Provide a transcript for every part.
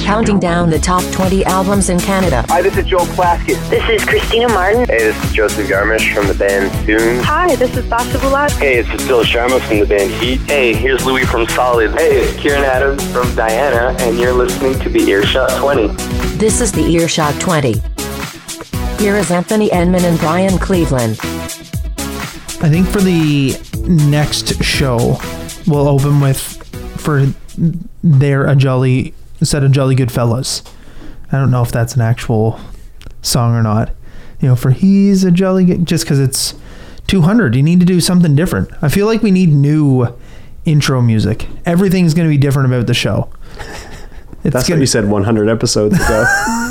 counting down the top 20 albums in Canada. Hi, this is Joel Plaskett. This is Christina Martin. Hey, this is Joseph Garmish from the band Soon. Hi, this is Sasha Bulat. Hey, it's Cecilia Sharma from the band Heat. Hey, here's Louis from Solid. Hey, it's Kieran Adams from Diana, and you're listening to the Earshot 20. This is the Earshot 20. Here is Anthony Enman and Brian Cleveland. I think for the next show, we'll open with For They're a Jolly Set of Jolly Good Fellas. I don't know if that's an actual song or not. You know, for He's a Jolly Good, just because it's 200, you need to do something different. I feel like we need new intro music. Everything's going to be different about the show. That's what you said 100 episodes ago.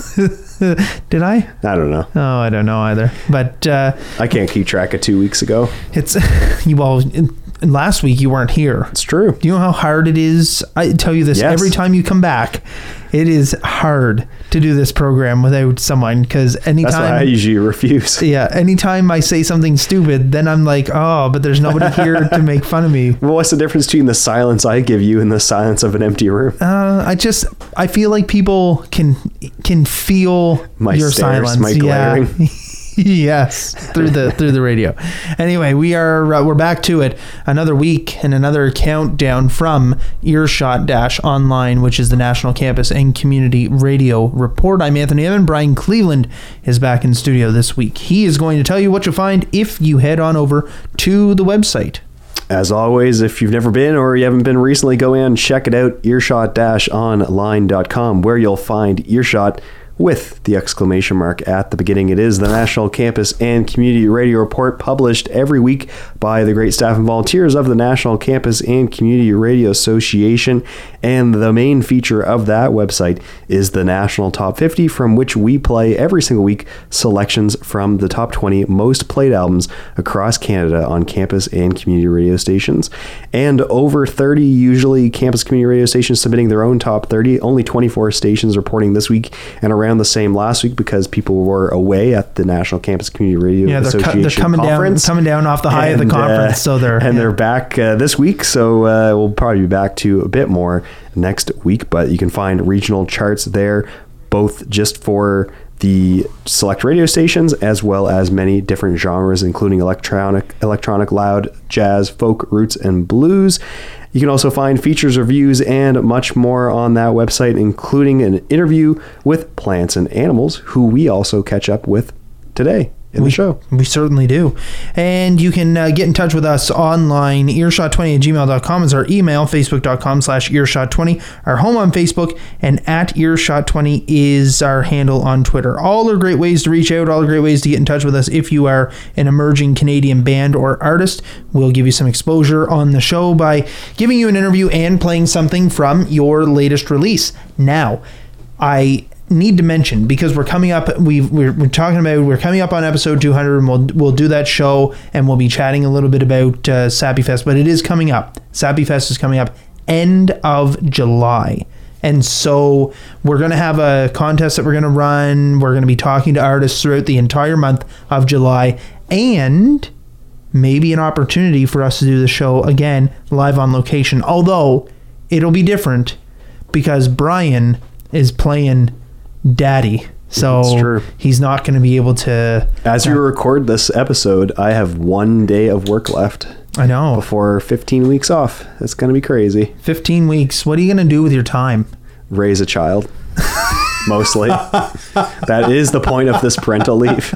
Did I? I don't know. Oh, I don't know either. But I can't keep track of 2 weeks ago. It's last week you weren't here. It's true. Do you know how hard it is? I tell you this every time you come back. It is hard to do this program without someone, because anytime... That's why I usually refuse. Yeah, anytime I say something stupid, then I'm like, oh, but there's nobody here to make fun of me. Well, what's the difference between the silence I give you and the silence of an empty room? I feel like people can feel your silence. My glaring. Yes, through the radio. Anyway, we're back to it. Another week and another countdown from Earshot-Online, which is the National Campus and Community Radio Report. I'm Anthony Evan. Brian Cleveland is back in studio this week. He is going to tell you what you'll find if you head on over to the website. As always, if you've never been or you haven't been recently, go in and check it out, earshot-online.com, where you'll find Earshot with the exclamation mark at the beginning. It is the National Campus and Community Radio Report, published every week by the great staff and volunteers of the National Campus and Community Radio Association. And the main feature of that website is the National Top 50, from which we play every single week selections from the top 20 most played albums across Canada on campus and community radio stations. And over 30 usually campus community radio stations submitting their own top 30. Only 24 stations reporting this week, and around the same last week because people were away at the National Campus Community Radio Association they're coming down off the high of the conference, so they're back this week. So we'll probably be back to a bit more next week, but you can find regional charts there, both just for the select radio stations as well as many different genres, including electronic, loud, jazz, folk, roots, and blues. You can also find features, reviews, and much more on that website, including an interview with plants and animals, who we also catch up with today in the show. We certainly do. And you can get in touch with us online. Earshot20@gmail.com is our email. Facebook.com/Earshot20, our home on Facebook, and @Earshot20 is our handle on Twitter. All are great ways to reach out, all are great ways to get in touch with us. If you are an emerging Canadian band or artist, we'll give you some exposure on the show by giving you an interview and playing something from your latest release. Now, I need to mention, because we're coming up, we're coming up on episode 200, and we'll do that show, and we'll be chatting a little bit about Sappy Fest, but it is coming up. Sappy Fest is coming up end of July, and so we're going to have a contest that we're going to run. We're going to be talking to artists throughout the entire month of July, and maybe an opportunity for us to do the show again live on location, although it'll be different because Brian is playing Daddy, so he's not going to be able to. As you record this episode, I have 1 day of work left. I know. Before 15 weeks off. It's going to be crazy. 15 weeks. What are you going to do with your time? Raise a child. Mostly. That is the point of this parental leave.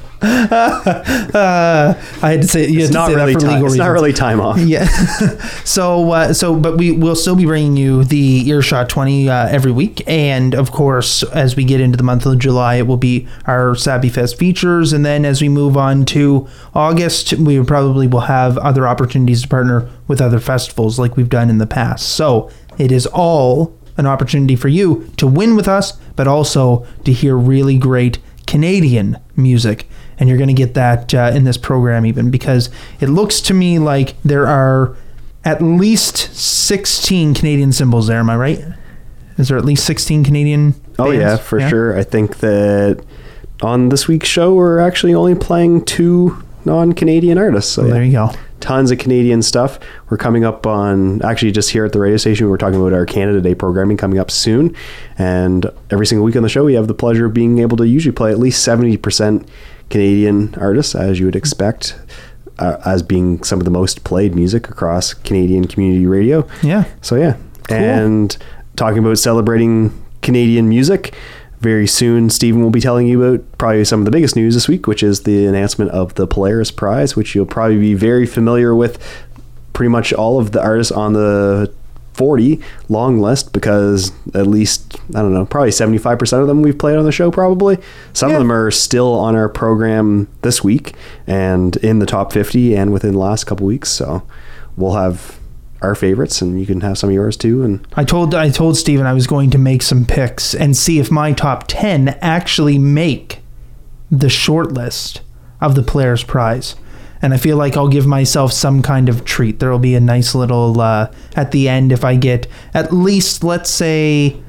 I had to say it's not really time. It's not really time off. Yeah. But we'll still be bringing you the Earshot 20 every week, and of course, as we get into the month of July, it will be our Sappy Fest features, and then as we move on to August, we probably will have other opportunities to partner with other festivals like we've done in the past. So it is all an opportunity for you to win with us, but also to hear really great Canadian music. And you're going to get that in this program even, because it looks to me like there are at least 16 Canadian symbols there. Am I right? Is there at least 16 Canadian bands? Oh, yeah, for sure. I think that on this week's show, we're actually only playing 2 non-Canadian artists. So there you go. tons of Canadian stuff. We're coming up on, actually just here at the radio station, we're talking about our Canada Day programming coming up soon. And every single week on the show, we have the pleasure of being able to usually play at least 70% Canadian artists, as you would expect, as being some of the most played music across Canadian community radio. Yeah. So yeah. Cool. And talking about celebrating Canadian music, very soon Stephen will be telling you about probably some of the biggest news this week, which is the announcement of the Polaris Prize, which you'll probably be very familiar with pretty much all of the artists on the 40 long list, because at least, I don't know, probably 75% of them we've played on the show probably. Some of them are still on our program this week and in the top 50 and within the last couple weeks. So we'll have our favorites and you can have some of yours too. And I told Steven I was going to make some picks and see if my top 10 actually make the short list of the Polaris Prize. And I feel like I'll give myself some kind of treat. There'll be a nice little at the end. If I get at least, let's say,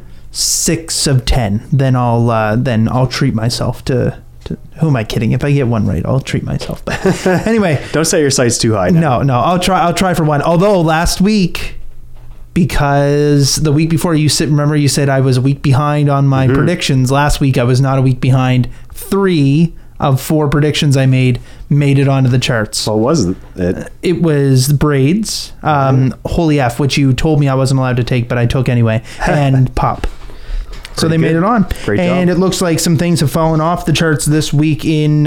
6 of 10, then I'll treat myself to who am I kidding? If I get one right, I'll treat myself. But anyway, don't set your sights too high now. No, I'll try for one. Although last week, because the week before remember you said I was a week behind on my predictions. Last week I was not a week behind. 3 of 4 predictions I made it onto the charts. What was it? It was the Braids, Holy F, which you told me I wasn't allowed to take, but I took anyway, and Pop. So they made it on. Great and job. It looks like some things have fallen off the charts this week in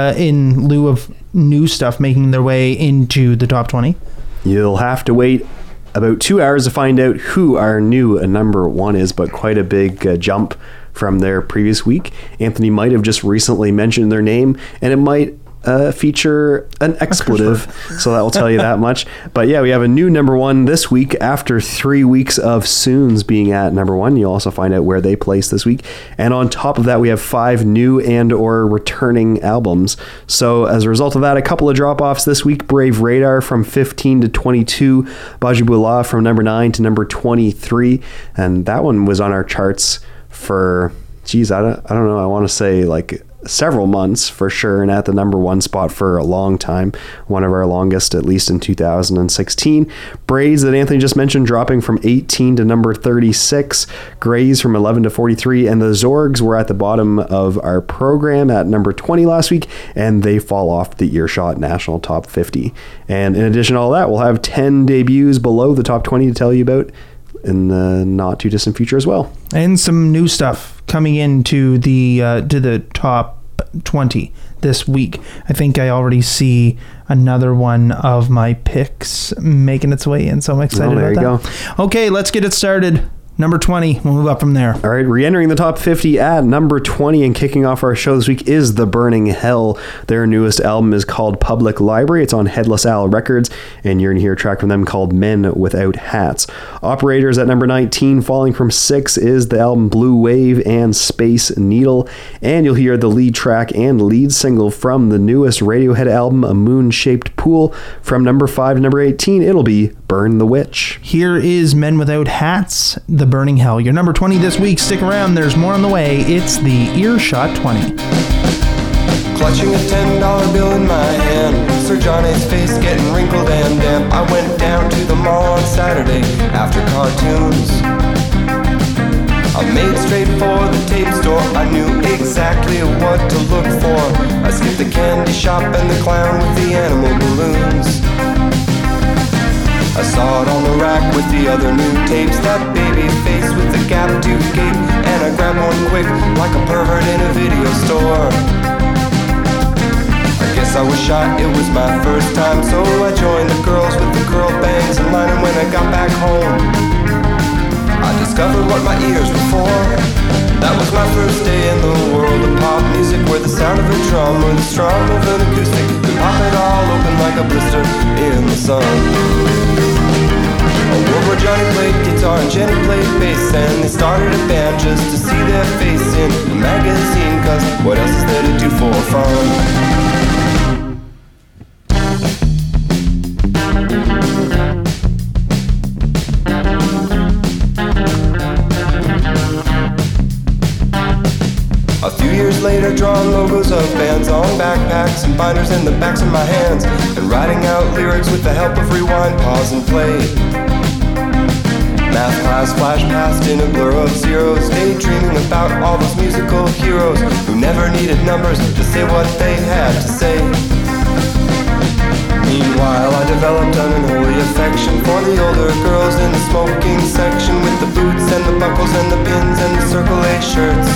lieu of new stuff making their way into the top 20. You'll have to wait about 2 hours to find out who our new number 1 is, but quite a big jump from their previous week. Anthony might have just recently mentioned their name, and it might feature an expletive, so that will tell you that much. But yeah, we have a new number 1 this week after 3 weeks of Soons being at number 1. You'll also find out where they placed this week. And on top of that, we have 5 new and or returning albums. So as a result of that, a couple of drop-offs this week. Brave Radar from 15 to 22. Bajibula from number 9 to number 23. And that one was on our charts for, geez, I don't know, I want to say like several months for sure, and at the number 1 spot for a long time, one of our longest, at least in 2016. Braids that Anthony just mentioned dropping from 18 to number 36, Grays from 11 to 43, and the Zorgs were at the bottom of our program at number 20 last week, and they fall off the Earshot National Top 50. And in addition to all that, we'll have 10 debuts below the top 20 to tell you about in the not too distant future as well, and some new stuff coming into the to the top 20 this week. I think I already see another one of my picks making its way in, so I'm excited about that. Go. Okay, let's get it started. Number 20, we'll move up from there. All right, re-entering the top 50 at number 20 and kicking off our show this week is The Burning Hell. Their newest album is called Public Library. It's on Headless Owl Records, and you're going to hear a track from them called Men Without Hats. Operators at number 19, falling from 6, is the album Blue Wave and Space Needle, and you'll hear the lead track and lead single from the newest Radiohead album, A Moon-Shaped Pool. From number 5 to number 18, it'll be Burn the Witch. Here is Men Without Hats, The Burning Hell. Your number 20 this week. Stick around, there's more on the way. It's the Earshot 20. Clutching a $10 bill in my hand, Sir Johnny's face getting wrinkled and damp. I went down to the mall on Saturday after cartoons. I made straight for the tape store. I knew exactly what to look for. I skipped the candy shop and the clown with the animal balloons. I saw it on the rack with the other new tapes, that baby face with the gap tooth gape, and I grabbed one quick like a pervert in a video store. I guess I was shy, it was my first time, so I joined the girls with the curl bangs in line, and when I got back home, I discovered what my ears were for. That was my first day in the world of pop music, where the sound of a drum or the strum of an acoustic could pop it all open like a blister in the sun. A world where Johnny played guitar and Jenny played bass, and they started a band just to see their face in the magazine, cause what else is there to do for fun? A few years years later, drawing logos of bands on backpacks and binders in the backs of my hands, and writing out lyrics with the help of rewind, pause, and play. Math class flashed past in a blur of zeros, daydreaming about all those musical heroes who never needed numbers to say what they had to say. Meanwhile, I developed an unholy affection for the older girls in the smoking section, with the boots and the buckles and the pins and the Circle A shirts.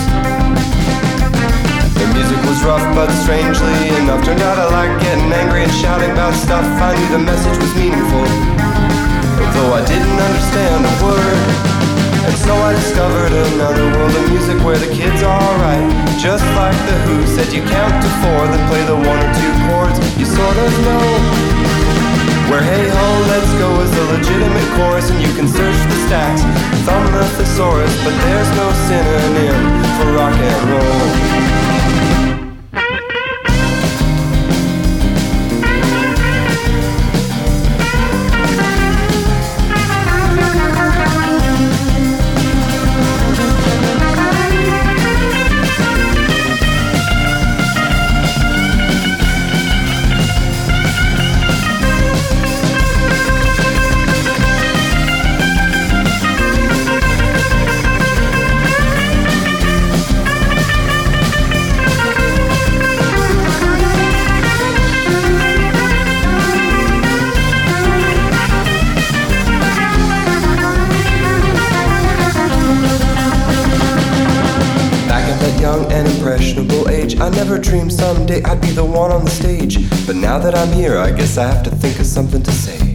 The music was rough, but strangely enough, turned out I liked getting angry and shouting about stuff. I knew the message was meaningful, though I didn't understand a word. And so I discovered another world of music where the kids are alright, just like the Who said you count to 4, then play the 1 or 2 chords you sort of know. Where Hey Ho, Let's Go is the legitimate chorus, and you can search the stacks, thumb the thesaurus, but there's no synonym for rock and roll. I never dreamed someday I'd be the one on the stage, but now that I'm here, I guess I have to think of something to say.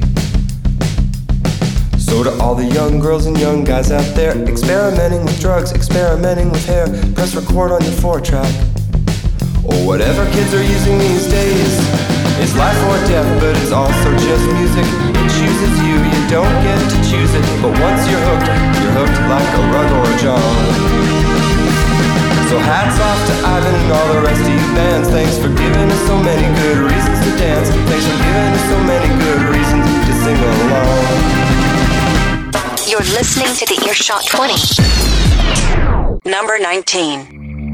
So to all the young girls and young guys out there, experimenting with drugs, experimenting with hair, press record on your 4-track, or whatever kids are using these days. It's life or death, but it's also just music. It chooses you, you don't get to choose it, but once you're hooked like a rug or a John. So hats off to Ivan and all the rest of you bands. Thanks for giving us so many good reasons to dance. Thanks for giving us so many good reasons to sing along. You're listening to the Earshot 20. Number 19.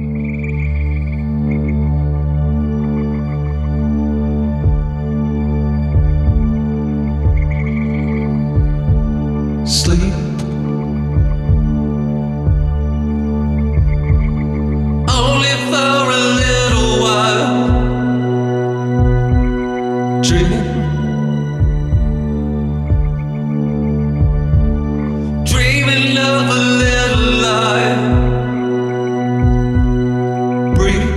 Sleep. Only for a little while. Dreaming. Dreaming of a little life. Breathe.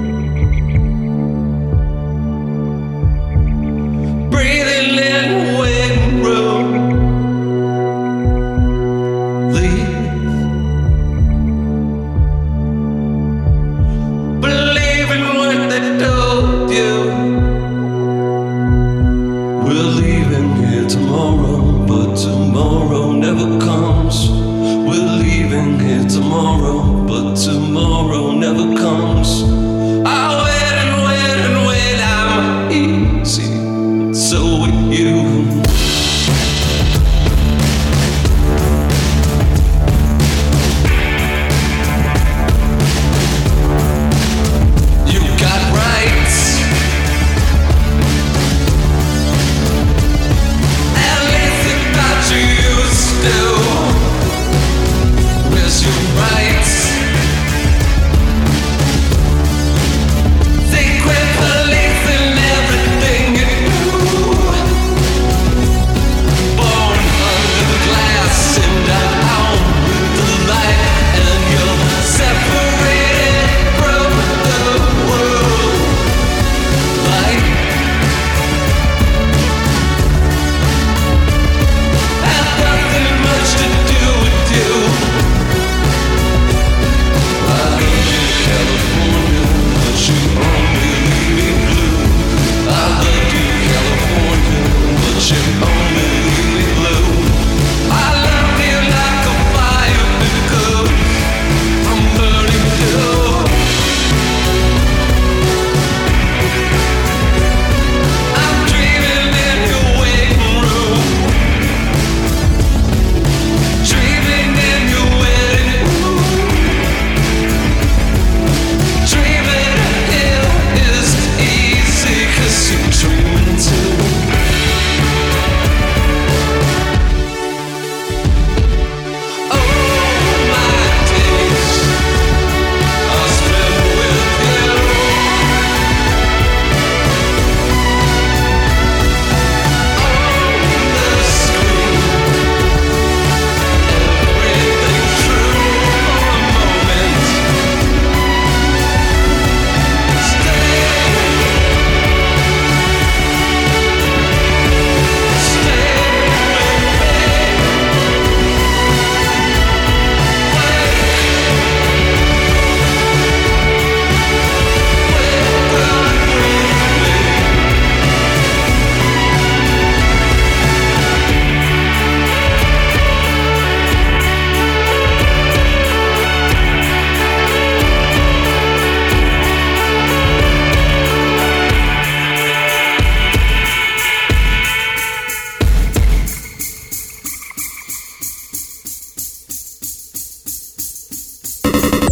Breathing in waiting room. Believing what they told you. We're leaving here tomorrow, but tomorrow never comes. We're leaving here tomorrow, but tomorrow never comes. I wait and wait and wait, I'm easy, so with you.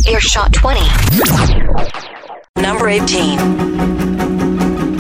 Earshot 20. Number 18.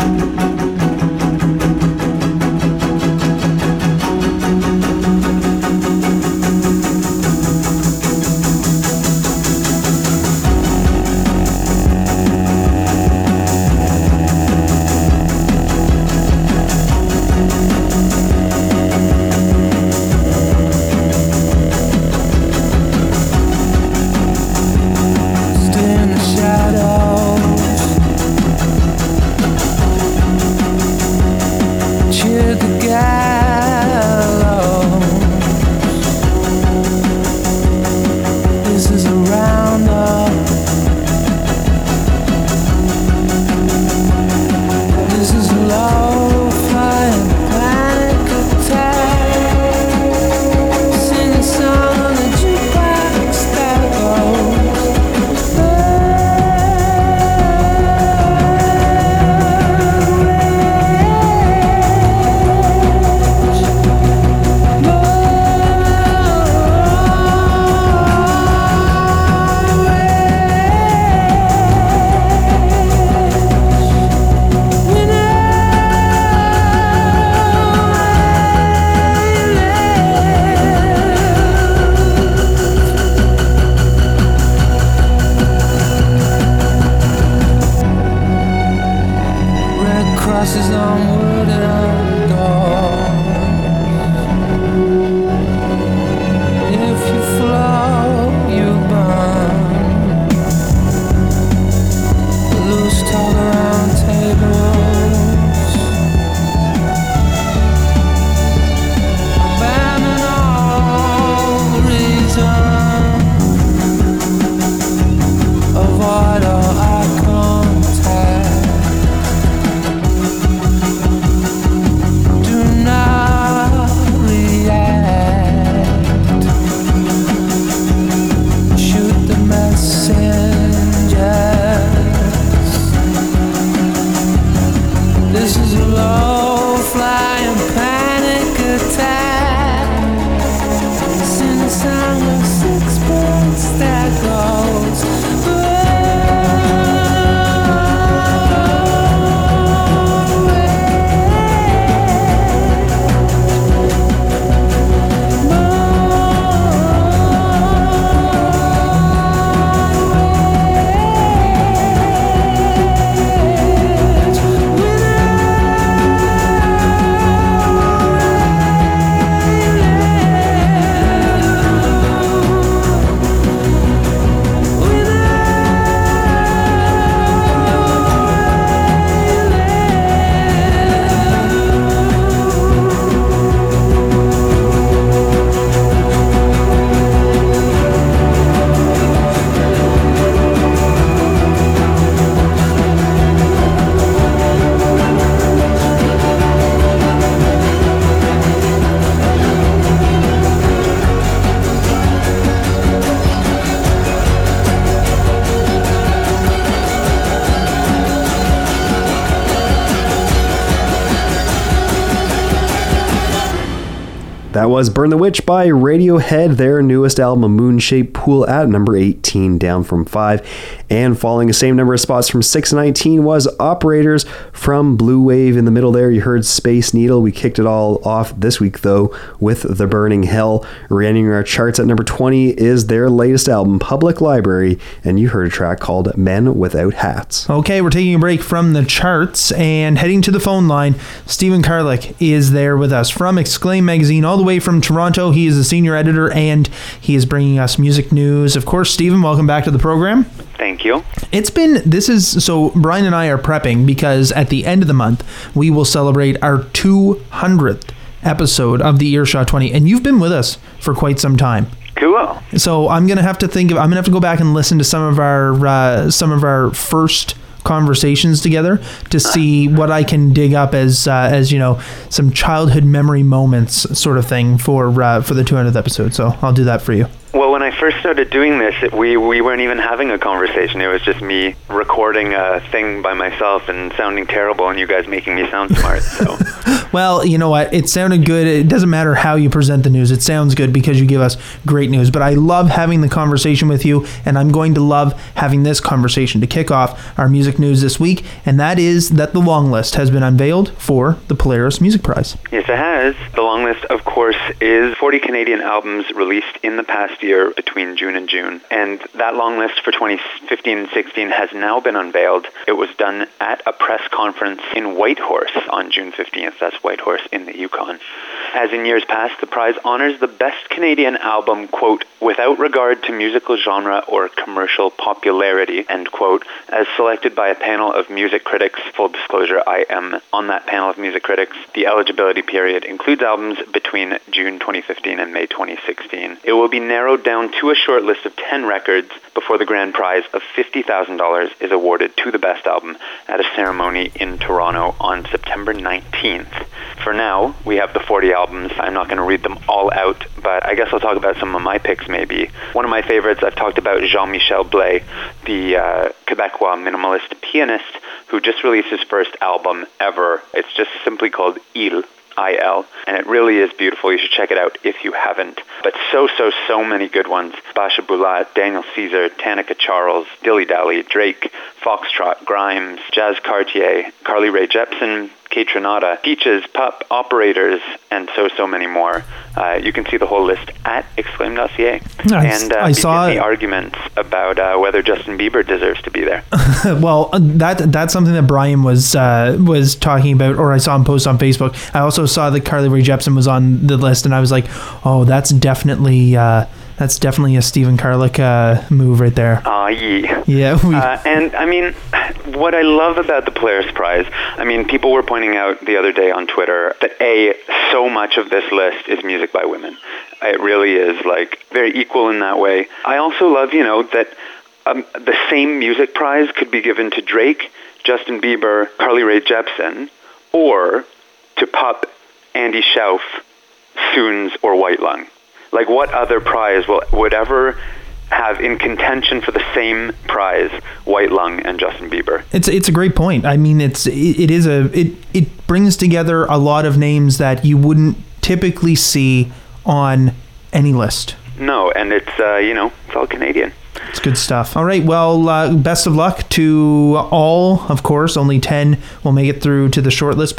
That was Burn the Witch by Radiohead, their newest album, Moon-Shaped Pool, at number 18, down from 5. And falling the same number of spots from 6 to 19 was Operators from Blue Wave. In the middle there, you heard Space Needle. We kicked it all off this week, though, with The Burning Hell. Re-entering our charts at number 20 is their latest album, Public Library, and you heard a track called Men Without Hats. Okay, we're taking a break from the charts and heading to the phone line. Stephen Karlik is there with us from Exclaim Magazine, all the way from Toronto. He is the senior editor and he is bringing us music news. Of course, Stephen, welcome back to the program. Thank you. So Brian and I are prepping because at the end of the month, we will celebrate our 200th episode of the Earshot 20, and you've been with us for quite some time. Cool. So I'm going to have to go back and listen to some of our first conversations together to see what I can dig up as some childhood memory moments sort of thing for the 200th episode. So I'll do that for you. Well, when I first started doing this, we weren't even having a conversation. It was just me recording a thing by myself and sounding terrible, and you guys making me sound smart. So. Well, you know what? It sounded good. It doesn't matter how you present the news. It sounds good because you give us great news. But I love having the conversation with you, and I'm going to love having this conversation to kick off our music news this week, and that is that the long list has been unveiled for the Polaris Music Prize. Yes, it has. The long list, of course, is 40 Canadian albums released in the past year between June and June. And that long list for 2015 and 16 has now been unveiled. It was done at a press conference in Whitehorse on June 15th. That's Whitehorse in the Yukon. As in years past, the prize honors the best Canadian album, quote, without regard to musical genre or commercial popularity, end quote, as selected by a panel of music critics. Full disclosure, I am on that panel of music critics. The eligibility period includes albums between June 2015 and May 2016. It will be narrowed down to a short list of 10 records before the grand prize of $50,000 is awarded to the best album at a ceremony in Toronto on September 19th. For now, we have the 40 albums. I'm not going to read them all out, but I guess I'll talk about some of my picks maybe. One of my favorites, I've talked about Jean-Michel Blais, the Quebecois minimalist pianist who just released his first album ever. It's just simply called Il, I-L, and it really is beautiful. You should check it out if you haven't. But so many good ones. Basha Bulat, Daniel Caesar, Tanika Charles, Dilly Dally, Drake, Foxtrot, Grimes, Jazz Cartier, Carly Rae Jepsen, Kate Renata, Peaches, Pup, Operators, and so many more. You can see the whole list at exclaim.ca. And I saw the arguments about whether Justin Bieber deserves to be there. Well, that's something that Brian was talking about, or I saw him post on Facebook. I also saw that Carly Rae Jepsen was on the list, and I was like, oh, that's definitely a Stephen Karlik move right there. Yeah. And I mean, what I love about the Polaris Prize, I mean, people were pointing out the other day on Twitter that so much of this list is music by women. It really is, like, very equal in that way. I also love, that the same music prize could be given to Drake, Justin Bieber, Carly Rae Jepsen, or to Pup, Andy Schauf, Soons, or White Lung. Like, what other prize would ever have in contention for the same prize White Lung and Justin Bieber? It's a great point. I mean, it brings together a lot of names that you wouldn't typically see on any list. No, and it's it's all Canadian. It's good stuff. All right. Well, best of luck to all. Of course, only 10 will make it through to the short list.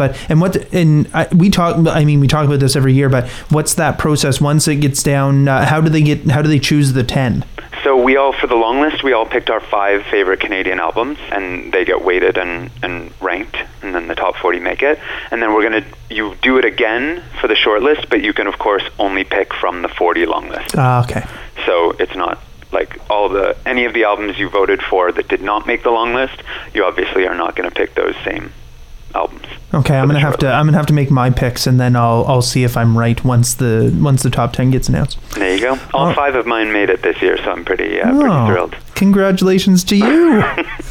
We talk about this every year. But what's that process once it gets down? How do they choose the 10? So for the long list, we all picked our 5 favorite Canadian albums, and they get weighted and ranked, and then the top 40 make it. And then you do it again for the short list, but you can of course only pick from the 40 long list. Okay. So it's not like any of the albums you voted for that did not make the long list. You obviously are not going to pick those same albums. Okay, I'm gonna have to make my picks, and then I'll see if I'm right once the top 10 gets announced. There you go. All 5 of mine made it this year, so I'm pretty thrilled. Congratulations to you.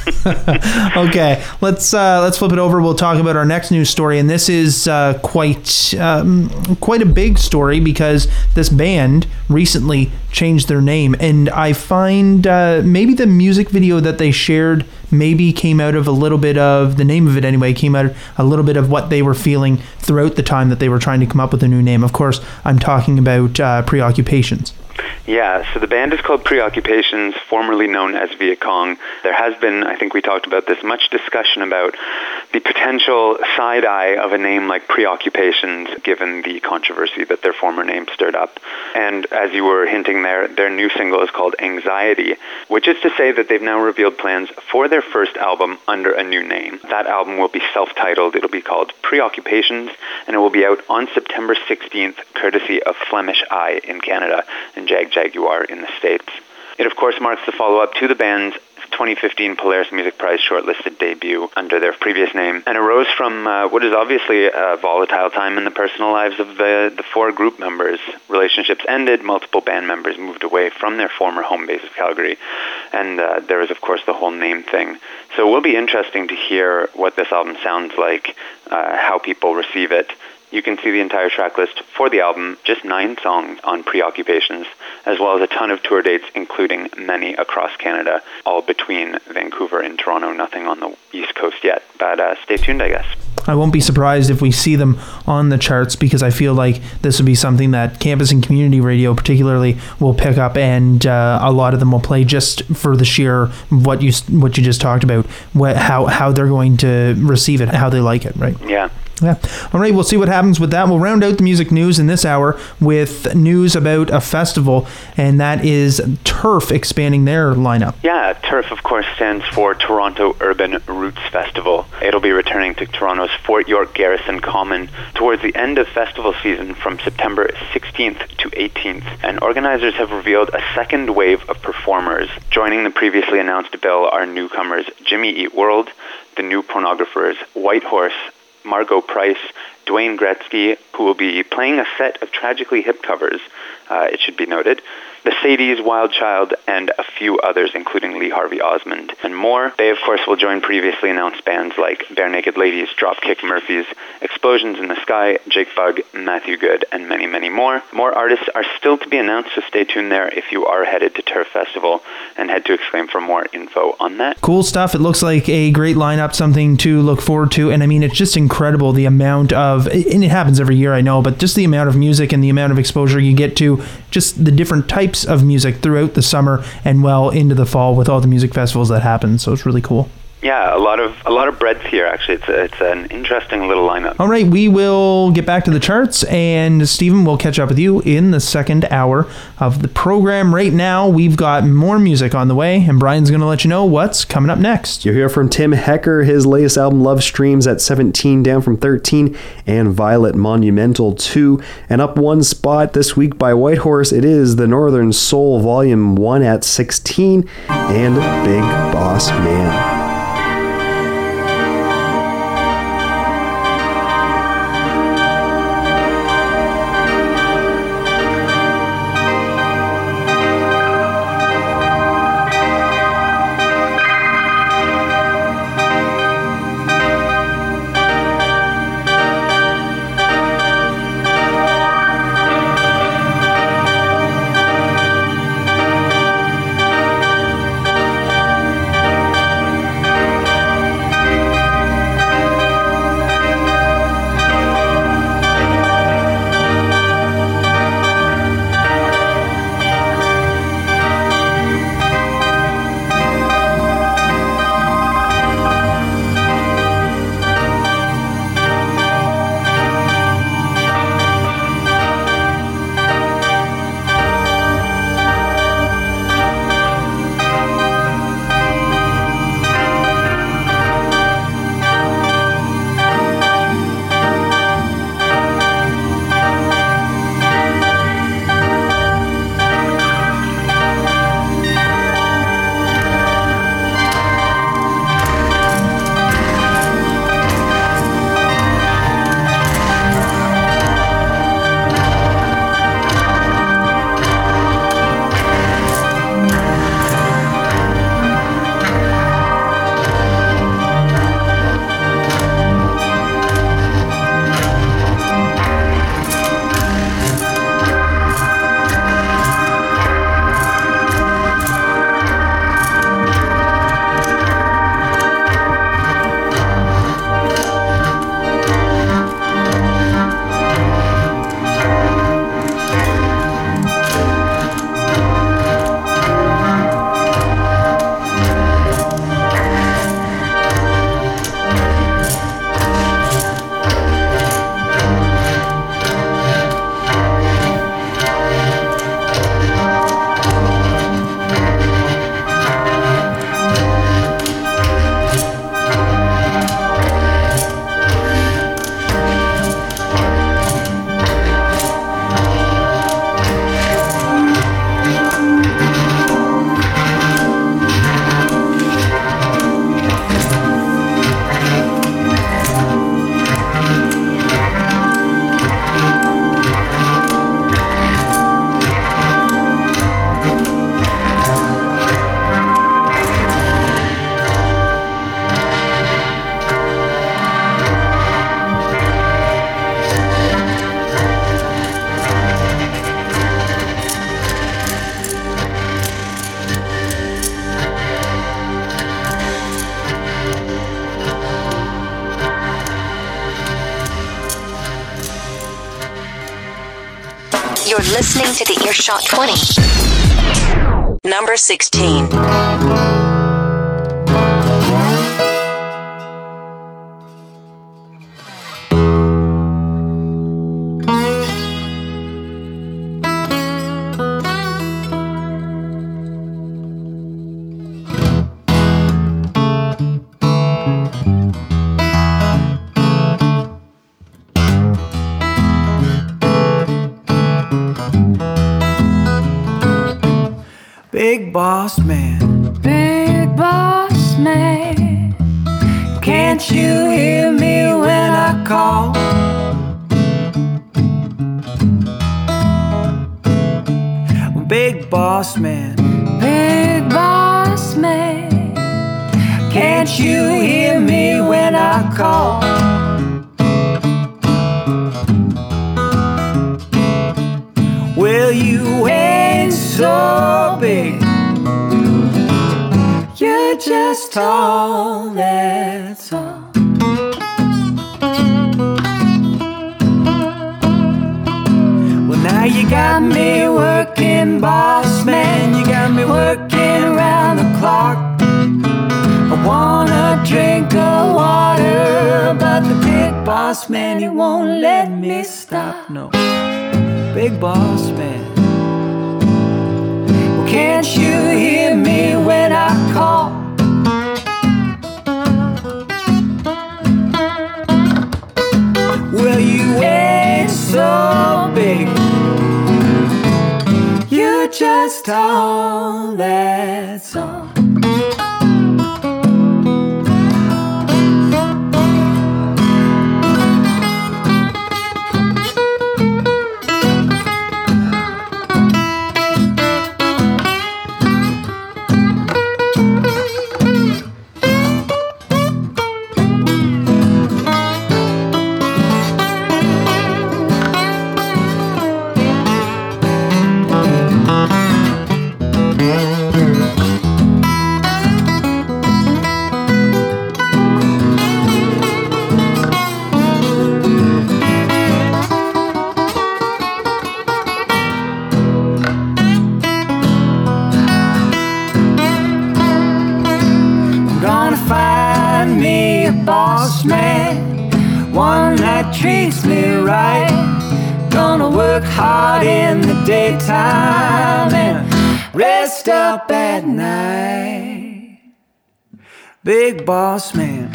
Okay, let's flip it over. We'll talk about our next news story, and this is quite a big story because this band recently changed their name, and I find maybe the music video that they shared maybe came out of a little bit of the name of it anyway, came out a little bit of what they were feeling throughout the time that they were trying to come up with a new name. Of course, I'm talking about Preoccupations. Yeah, so the band is called Preoccupations, formerly known as Viet Cong. There has been, I think we talked about this, much discussion about the potential side-eye of a name like Preoccupations, given the controversy that their former name stirred up. And as you were hinting there, their new single is called Anxiety, which is to say that they've now revealed plans for their first album under a new name. That album will be self-titled. It'll be called Preoccupations, and it will be out on September 16th, courtesy of Flemish Eye in Canada and Jaguar in the States. It, of course, marks the follow-up to the band's 2015 Polaris Music Prize shortlisted debut under their previous name, and arose from what is obviously a volatile time in the personal lives of the 4 group members. Relationships ended, multiple band members moved away from their former home base of Calgary, and there was, of course, the whole name thing. So it will be interesting to hear what this album sounds like, how people receive it, You can see the entire track list for the album, just 9 songs on Preoccupations, as well as a ton of tour dates, including many across Canada, all between Vancouver and Toronto, nothing on the East Coast yet. But stay tuned, I guess. I won't be surprised if we see them on the charts, because I feel like this would be something that campus and community radio particularly will pick up, and a lot of them will play just for the sheer what you just talked about, how they're going to receive it, how they like it, right? Yeah. Yeah. All right, we'll see what happens with that. We'll round out the music news in this hour with news about a festival, and that is TURF expanding their lineup. Yeah, TURF, of course, stands for Toronto Urban Roots Festival. It'll be returning to Toronto's Fort York Garrison Common towards the end of festival season from September 16th to 18th, and organizers have revealed a second wave of performers. Joining the previously announced bill are newcomers Jimmy Eat World, the New Pornographers, White Horse, Margot Price, Dwayne Gretzky, who will be playing a set of Tragically Hip covers, it should be noted, the Sadies, Wild Child, and a few others, including Lee Harvey Osmond, and more. They, of course, will join previously announced bands like Bare Naked Ladies, Dropkick Murphys, Explosions in the Sky, Jake Bugg, Matthew Good, and many, many more. More artists are still to be announced, so stay tuned there if you are headed to TURF Festival, and head to Exclaim for more info on that. Cool stuff. It looks like a great lineup, something to look forward to, and I mean, it's just incredible the amount of, and it happens every year, I know, but just the amount of music and the amount of exposure you get to just the different types of music throughout the summer and well into the fall with all the music festivals that happen. So it's really cool. Yeah, a lot of breadth here, actually. It's an interesting little lineup. All right, we will get back to the charts, and Stephen will catch up with you in the second hour of the program. Right now, we've got more music on the way, and Brian's going to let you know what's coming up next. You'll hear from Tim Hecker, his latest album, Love Streams, at 17, down from 13, and Violet Monumental 2. And up one spot this week by White Horse, it is The Northern Soul Volume 1 at 16, and Big Boss Man. You're listening to the Earshot 20. Number 16. Big boss man, can't you hear me when I call? Big boss man, can't you hear me when I call? Well, you ain't so big, you're just tall, that's all. Well, now you got me working, boss man, you got me working around the clock. I wanna drink of water, but the big boss man, he won't let me stop, no. Big boss man, well, can't you hear me when I call? Well, you ain't so big, you're just tall, that's all. Boss man, one that treats me right. Gonna work hard in the daytime and rest up at night. Big boss man,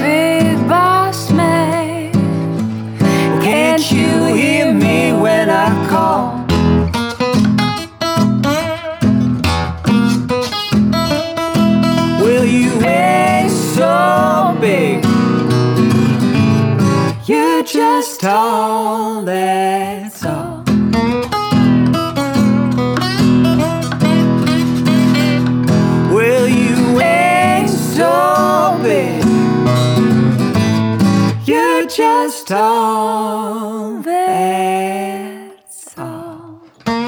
can't you hear me when I call? Well, you ain't so big, you're just tall, that's all. Well, you ain't so big, you're just tall, that's all.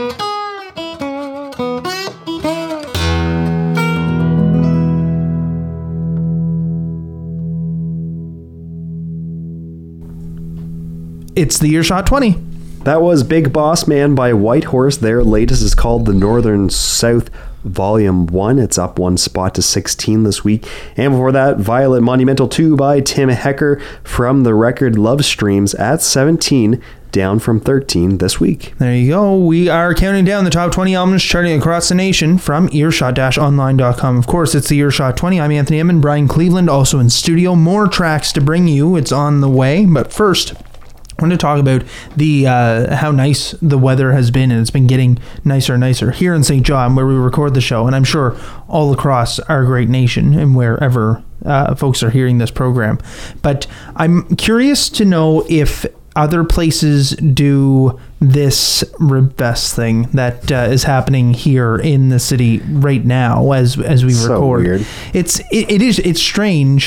It's the Earshot 20. That was Big Boss Man by White Horse. Their latest is called The Northern South Volume 1. It's up one spot to 16 this week. And before that, Violet Monumental 2 by Tim Hecker from the record Love Streams at 17, down from 13 this week. There you go. We are counting down the top 20 albums charting across the nation from earshot-online.com. Of course, it's the Earshot 20. I'm Anthony Emmon, Brian Cleveland, also in studio. More tracks to bring you. It's on the way. But first, I want to talk about the how nice the weather has been, and it's been getting nicer and nicer here in St. John, where we record the show, and I'm sure all across our great nation and wherever folks are hearing this program. But I'm curious to know if other places do this Ribfest thing that is happening here in the city right now as we record. Weird. It's strange.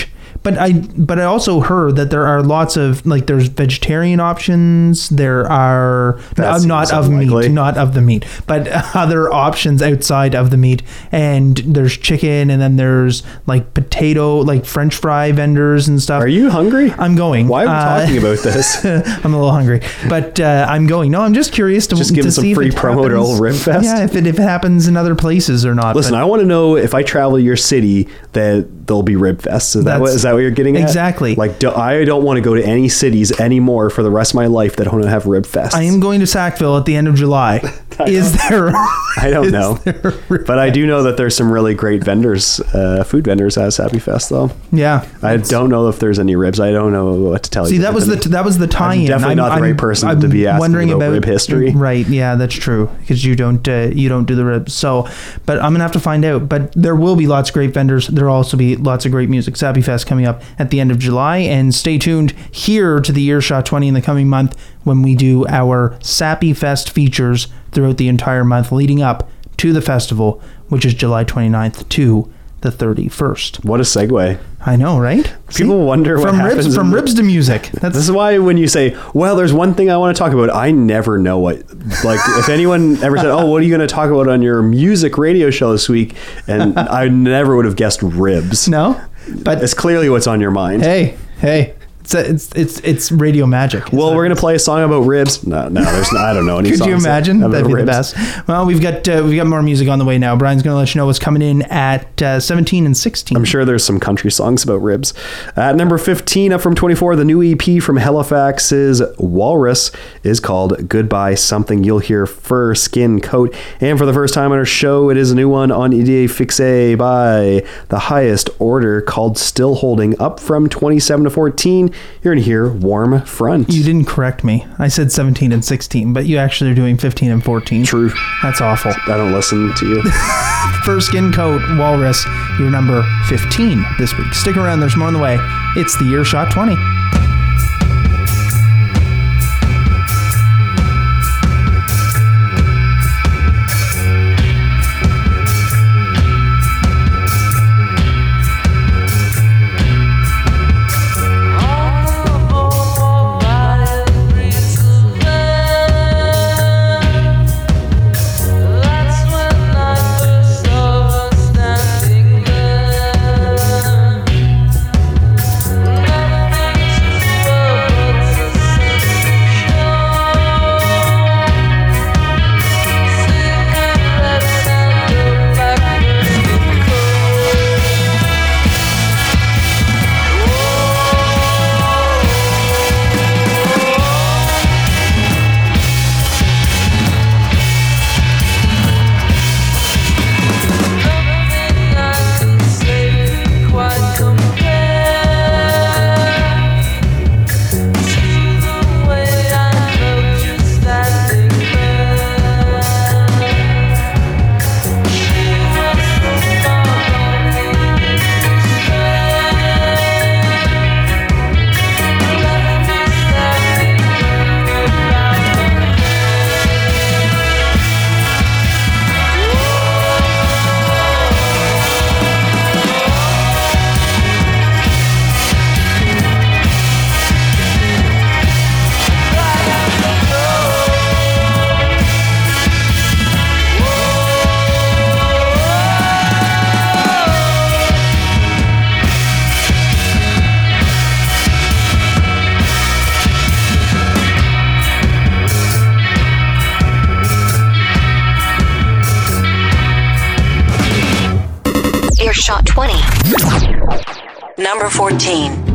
But I also heard that there are lots of, like, there's vegetarian options. There are not of meat, not of the meat, but other options outside of the meat. And there's chicken, and then there's like potato, like French fry vendors and stuff. Are you hungry? I'm going. Why are we talking about this? I'm a little hungry, but I'm going. No, I'm just curious to give see some free promo to old Rib Fest. Yeah, if it happens in other places or not. Listen, I want to know if I travel your city that there'll be Rib Fest. Is that what you're getting at? Exactly. Like, I don't want to go to any cities anymore for the rest of my life that don't have Rib Fest. I am going to Sackville at the end of July. Is there? I don't know, but I do know that there's some really great vendors, food vendors at Sappy Fest, though. Yeah, I don't know if there's any ribs. I don't know what to tell you. See, that was the tie-in. I'm definitely not the right person to be asking about rib history. Right? Yeah, that's true, because you don't do the ribs. So, but I'm gonna have to find out. But there will be lots of great vendors. There will also be lots of great music. Sappy Fest coming up at the end of July, and stay tuned here to the Earshot 20 in the coming month when we do our Sappy Fest features throughout the entire month leading up to the festival, which is July 29th to the 31st. What a segue. I know, right? People wonder what happens. From ribs to music. This is why when you say, well, there's one thing I want to talk about, I never know what, like, if anyone ever said, oh, what are you going to talk about on your music radio show this week? And I never would have guessed ribs. No, but it's clearly what's on your mind. Hey. It's radio magic. Well, we're gonna play a song about ribs. No, there's not. I don't know any songs. Could you imagine? That'd be ribs. The best. Well, we've got more music on the way now. Brian's gonna let you know what's coming in at 17 and 16. I'm sure there's some country songs about ribs. At number 15, up from 24, the new EP from Halifax's Walrus is called Goodbye Something. You'll hear Fur, Skin, Coat, and for the first time on our show, it is a new one on Idée Fixe by The Highest Order called Still Holding. Up from 27 to 14. You're going to hear Warm Front. You didn't correct me. I said 17 and 16, but you actually are doing 15 and 14. True. That's awful. I don't listen to you. Fur, Skin, Coat, Walrus, your number 15 this week. Stick around. There's more on the way. It's the Earshot 20. Earshot 20. Number 14.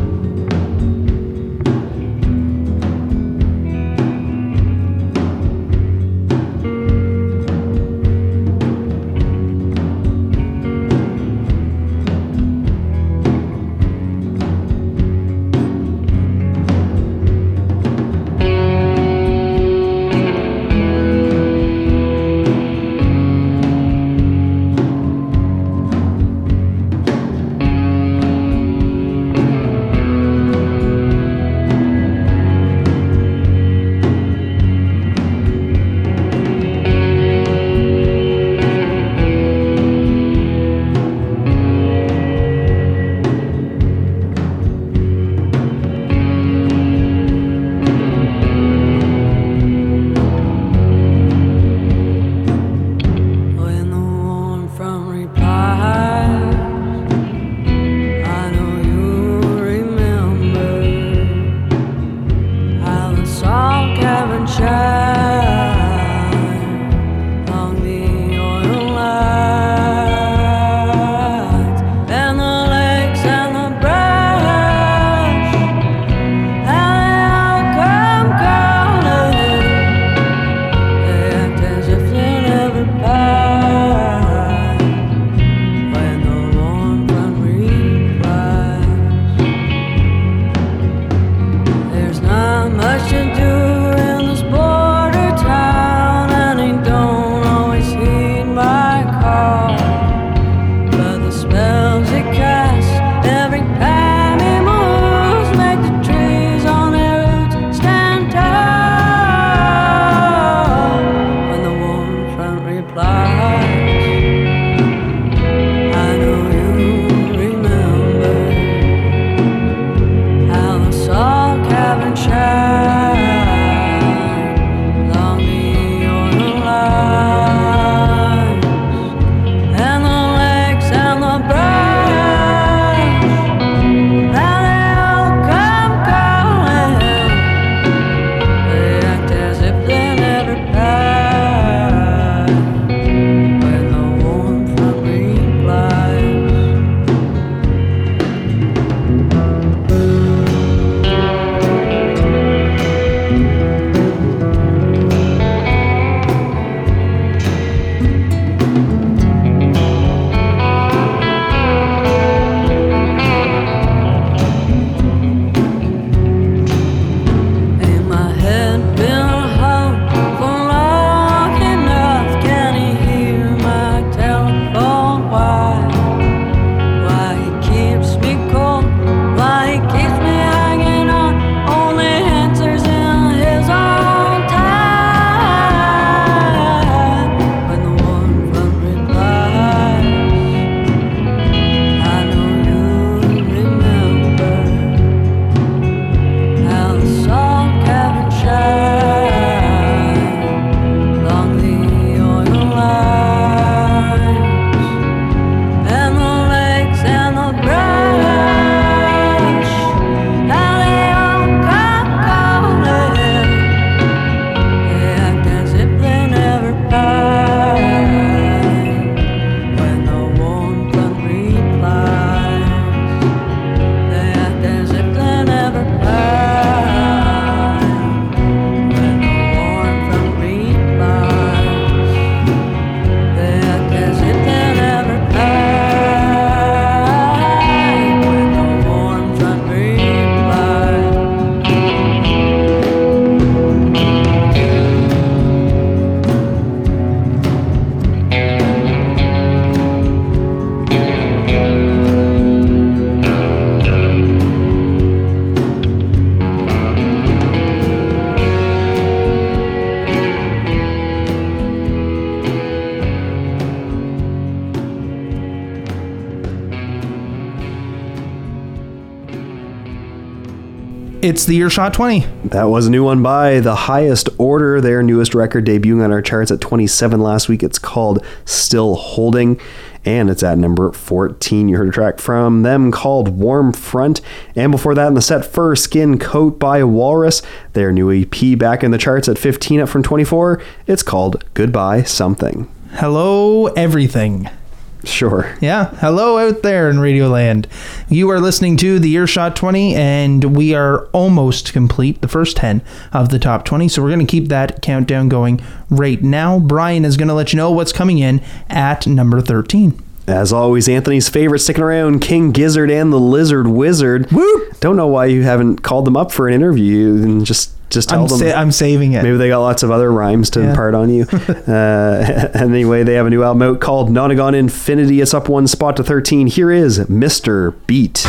It's the Earshot 20. That was a new one by The Highest Order, their newest record debuting on our charts at 27 last week. It's called Still Holding, and it's at number 14. You heard a track from them called Warm Front, and before that in the set, Fur Skin Coat by Walrus, their new EP back in the charts at 15, up from 24. It's called Goodbye Something. Hello, everything. Sure. Yeah. Hello out there in Radioland. You are listening to the Earshot 20, and we are almost complete, the first 10 of the top 20. So we're going to keep that countdown going right now. Brian is going to let you know what's coming in at number 13. As always, Anthony's favorite sticking around, King Gizzard and the Lizard Wizard. Woo! Don't know why you haven't called them up for an interview and just tell them. I'm saving it. Maybe they got lots of other rhymes to impart on you. Anyway, they have a new album out called Nonagon Infinity. It's up one spot to 13. Here is Mr. Beat.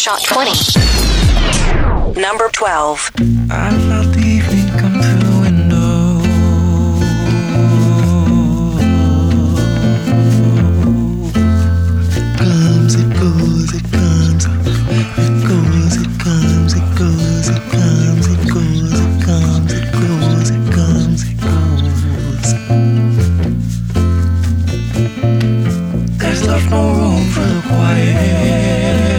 Earshot 20. Number 12. I felt the evening come through the window. Comes, it goes, it comes. It goes, it comes, it goes, it comes, it goes, it comes, it goes, it comes, it goes. There's left no room for the quiet.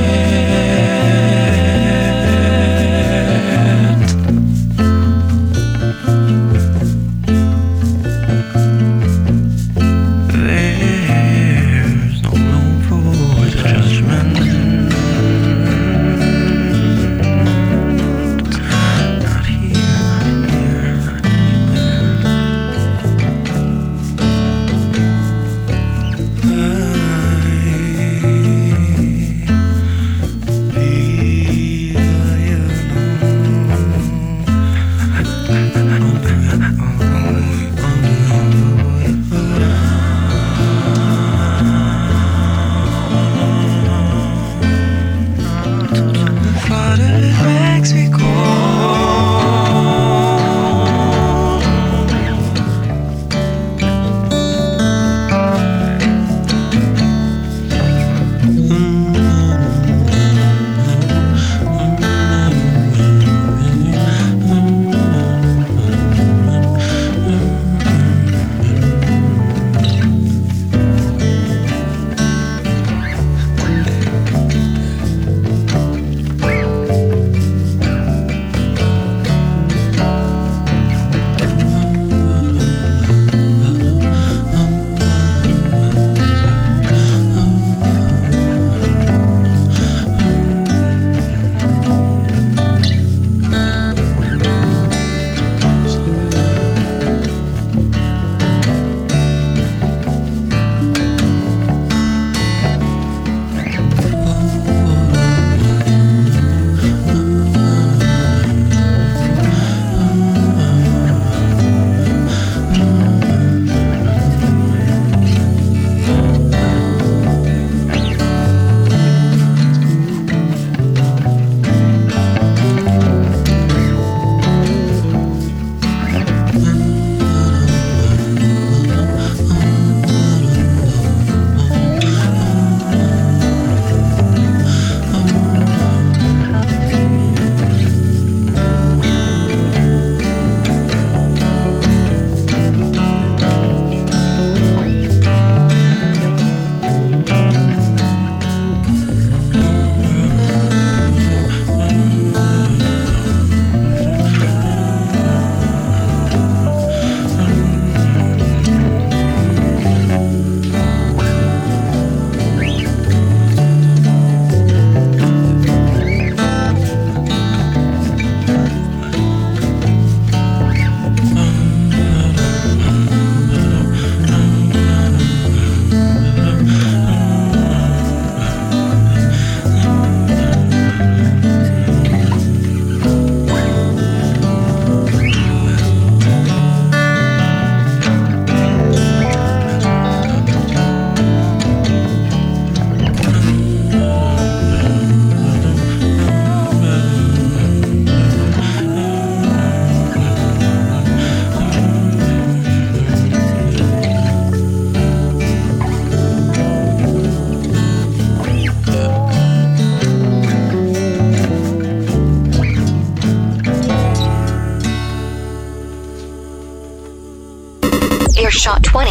Earshot 20.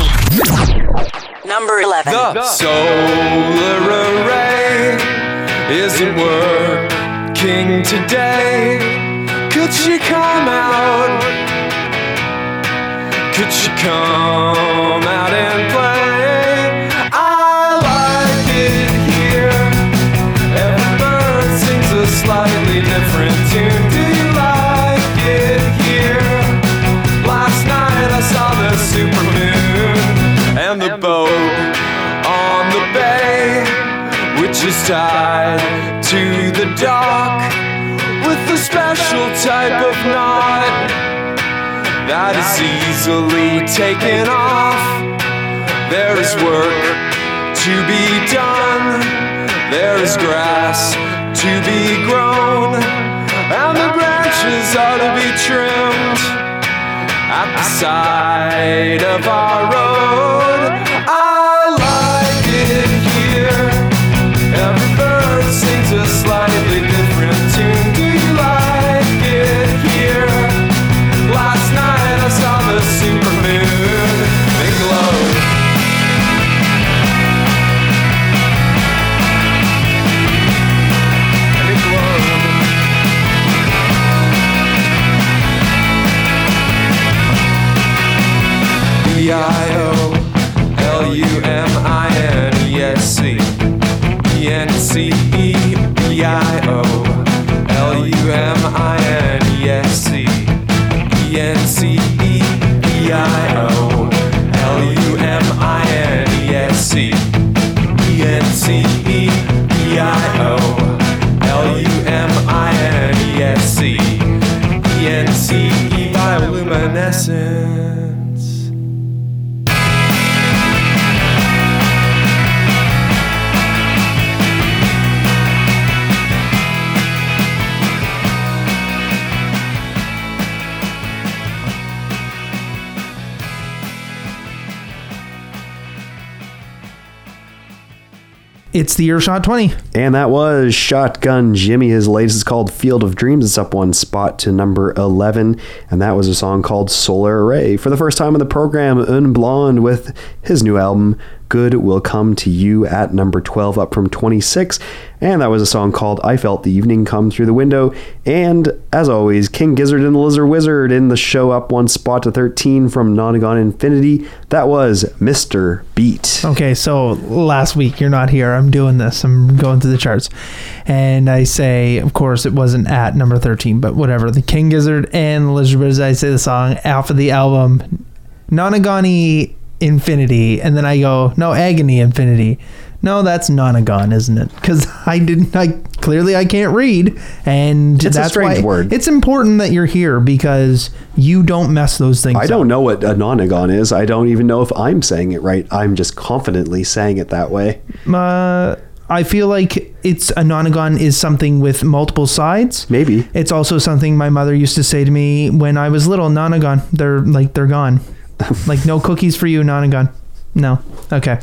Number 11. The solar array isn't working today. Could she come out? Could she come out and play? I like it here. Every bird sings a slightly different tune. Do you like it here? Last night I saw the supermoon and the boat on the bay, which is tied to the dock with a special type of knot that is easily taken off. There is work to be done, there is grass to to be grown, and the branches are to be trimmed at the side of our road. I like it here. Every bird sings a slightly different tune. Do you like it here? Last night I saw the supermoon make glow. B-I-O-L-U-M-I-N-E-S-C E-N-C-E-B-I-O-L-U-M-I-N-E-S-C E-N-C-E-B-I-O-L-U-M-I-N-E-S-C E-N-C-E-B-I-O-L-U-M-I-N-E-S-C E-N-C-E bioluminescence. It's the Earshot 20. And that was Shotgun Jimmy. His latest is called Field of Dreams. It's up one spot to number 11. And that was a song called Solar Array. For the first time in the program, Un Blonde with his new album, Good Will Come to You, at number 12, up from 26. And that was a song called I Felt the Evening Come Through the Window. And as always, King Gizzard and the Lizard Wizard in the show, up one spot to 13 from Nonagon Infinity. That was Mr. Beat. Okay, so last week, you're not here. I'm doing this. I'm going through the charts. And I say, of course, it wasn't at number 13, but whatever. The King Gizzard and the Lizard Wizard, I say the song off of the album Nonagani Infinity, and then I go, no, Agony Infinity. No, that's Nonagon, isn't it? Because I can't read, and it's that's a strange word. It's important that you're here because you don't mess those things up. I don't know what a Nonagon is. I don't even know if I'm saying it right. I'm just confidently saying it that way. I feel like it's a Nonagon is something with multiple sides. Maybe. It's also something my mother used to say to me when I was little. Nonagon, they're gone. Like, no cookies for you, Nonagon. No. Okay.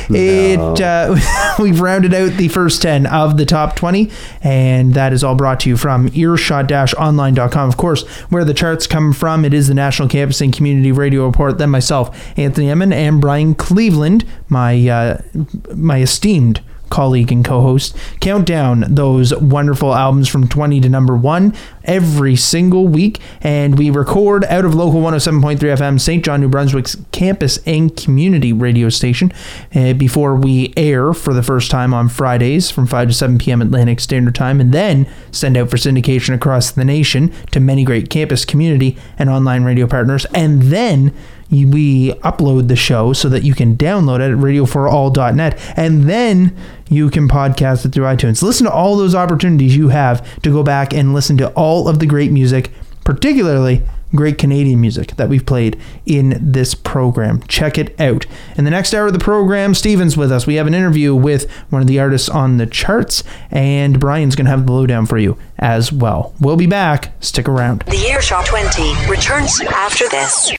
No. We've rounded out the first 10 of the top 20, and that is all brought to you from earshot-online.com. Of course, where the charts come from, it is the National Campus and Community Radio Report. Then myself, Anthony Emmon, and Brian Cleveland, my esteemed colleague and co-host, count down those wonderful albums from 20 to number 1 every single week, and we record out of local 107.3 FM St. John, New Brunswick's campus and community radio station before we air for the first time on Fridays from 5 to 7 p.m. Atlantic Standard Time, and then send out for syndication across the nation to many great campus, community, and online radio partners, and then we upload the show so that you can download it at radioforall.net, and then you can podcast it through iTunes. Listen to all those opportunities you have to go back and listen to all of the great music, particularly great Canadian music that we've played in this program. Check it out. In the next hour of the program, Steven's with us. We have an interview with one of the artists on the charts, and Brian's going to have the lowdown for you as well. We'll be back. Stick around. The Earshot 20 returns after this.